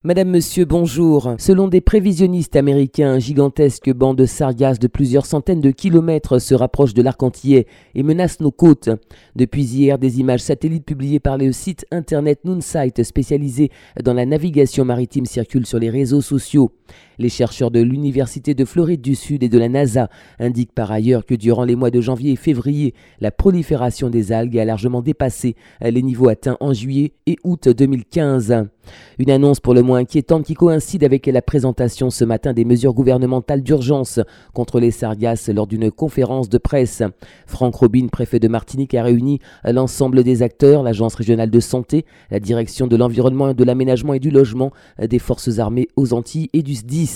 Madame, monsieur, bonjour. Selon des prévisionnistes américains, un gigantesque banc de sargasses de plusieurs centaines de kilomètres se rapproche de l'arc antillais et menace nos côtes. Depuis hier, des images satellites publiées par le site internet Noonsight spécialisé dans la navigation maritime circulent sur les réseaux sociaux. Les chercheurs de l'Université de Floride du Sud et de la NASA indiquent par ailleurs que durant les mois de janvier et février, la prolifération des algues a largement dépassé les niveaux atteints en juillet et août 2015. Une annonce pour le moins inquiétante qui coïncide avec la présentation ce matin des mesures gouvernementales d'urgence contre les sargasses lors d'une conférence de presse. Franck Robine, préfet de Martinique, a réuni l'ensemble des acteurs, l'Agence régionale de santé, la direction de l'environnement, de l'aménagement et du logement, des forces armées aux Antilles et du SDIS.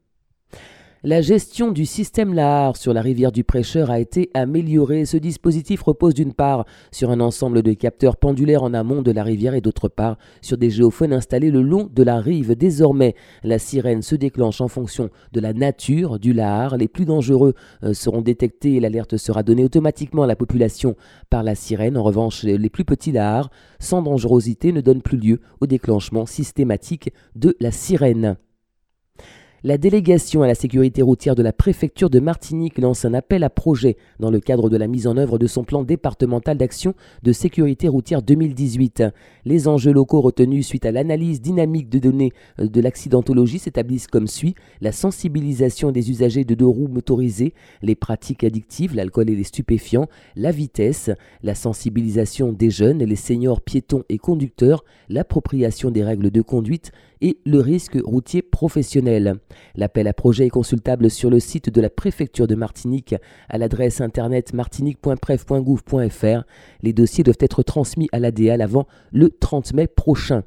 La gestion du système Lahar sur la rivière du Prêcheur a été améliorée. Ce dispositif repose d'une part sur un ensemble de capteurs pendulaires en amont de la rivière et d'autre part sur des géophones installés le long de la rive. Désormais, la sirène se déclenche en fonction de la nature du Lahar. Les plus dangereux seront détectés et l'alerte sera donnée automatiquement à la population par la sirène. En revanche, les plus petits Lahars sans dangerosité ne donnent plus lieu au déclenchement systématique de la sirène. La délégation à la sécurité routière de la préfecture de Martinique lance un appel à projet dans le cadre de la mise en œuvre de son plan départemental d'action de sécurité routière 2018. Les enjeux locaux retenus suite à l'analyse dynamique de données de l'accidentologie s'établissent comme suit: la sensibilisation des usagers de deux roues motorisées, les pratiques addictives, l'alcool et les stupéfiants, la vitesse, la sensibilisation des jeunes, les seniors piétons et conducteurs, l'appropriation des règles de conduite et le risque routier professionnel. L'appel à projet est consultable sur le site de la préfecture de Martinique à l'adresse internet martinique.pref.gouv.fr. Les dossiers doivent être transmis à l'ADAL avant le 30 mai prochain.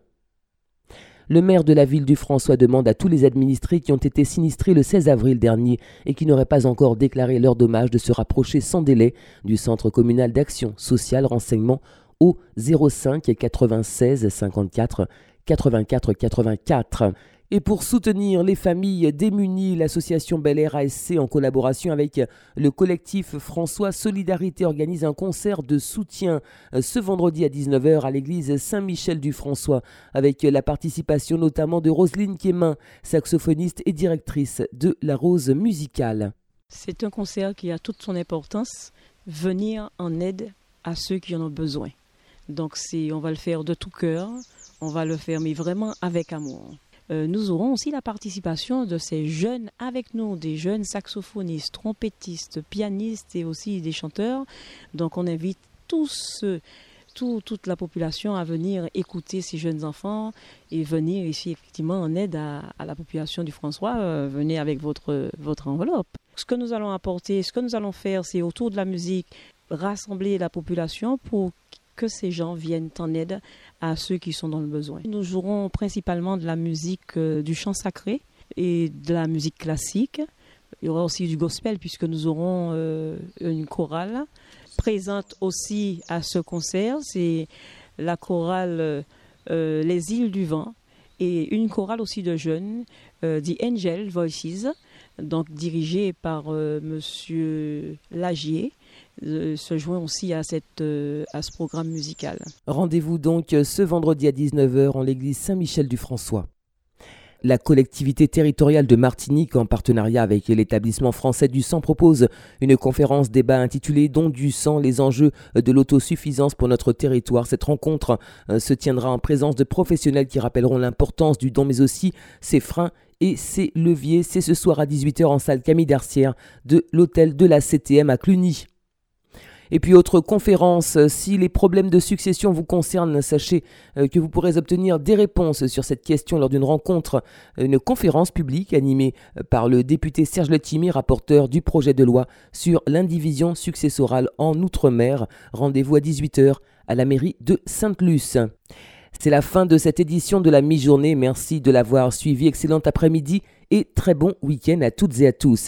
Le maire de la ville du François demande à tous les administrés qui ont été sinistrés le 16 avril dernier et qui n'auraient pas encore déclaré leurs dommages de se rapprocher sans délai du centre communal d'action sociale. Renseignement au 05 96 54 84 84. Et pour soutenir les familles démunies, l'association Bel Air ASC, en collaboration avec le collectif François Solidarité, organise un concert de soutien ce vendredi à 19h à l'église Saint-Michel du François, avec la participation notamment de Roselyne Quémin, saxophoniste et directrice de La Rose Musicale. C'est un concert qui a toute son importance, venir en aide à ceux qui en ont besoin. Donc on va le faire de tout cœur, on va le faire mais vraiment avec amour. Nous aurons aussi la participation de ces jeunes avec nous, des jeunes saxophonistes, trompettistes, pianistes et aussi des chanteurs. Donc on invite toute la population à venir écouter ces jeunes enfants et venir ici effectivement en aide à la population du François. Venez avec votre enveloppe. Ce que nous allons apporter, ce que nous allons faire, c'est autour de la musique, rassembler la population pour que ces gens viennent en aide à ceux qui sont dans le besoin. Nous jouerons principalement de la musique du chant sacré et de la musique classique. Il y aura aussi du gospel puisque nous aurons une chorale présente aussi à ce concert. C'est la chorale Les Îles du Vent et une chorale aussi de jeunes, The Angel Voices, donc dirigée par Monsieur Lagier. Se joint aussi à ce programme musical. Rendez-vous donc ce vendredi à 19h en l'église Saint-Michel du François. La collectivité territoriale de Martinique, en partenariat avec l'établissement français du sang, propose une conférence débat intitulée « Don du sang, les enjeux de l'autosuffisance pour notre territoire ». Cette rencontre se tiendra en présence de professionnels qui rappelleront l'importance du don, mais aussi ses freins et ses leviers. C'est ce soir à 18h en salle Camille Darcière de l'hôtel de la CTM à Cluny. Et puis autre conférence, si les problèmes de succession vous concernent, sachez que vous pourrez obtenir des réponses sur cette question lors d'une rencontre, une conférence publique animée par le député Serge Letimi, rapporteur du projet de loi sur l'indivision successorale en Outre-mer. Rendez-vous à 18h à la mairie de Sainte-Luce. C'est la fin de cette édition de la mi-journée. Merci de l'avoir suivi. Excellent après-midi et très bon week-end à toutes et à tous.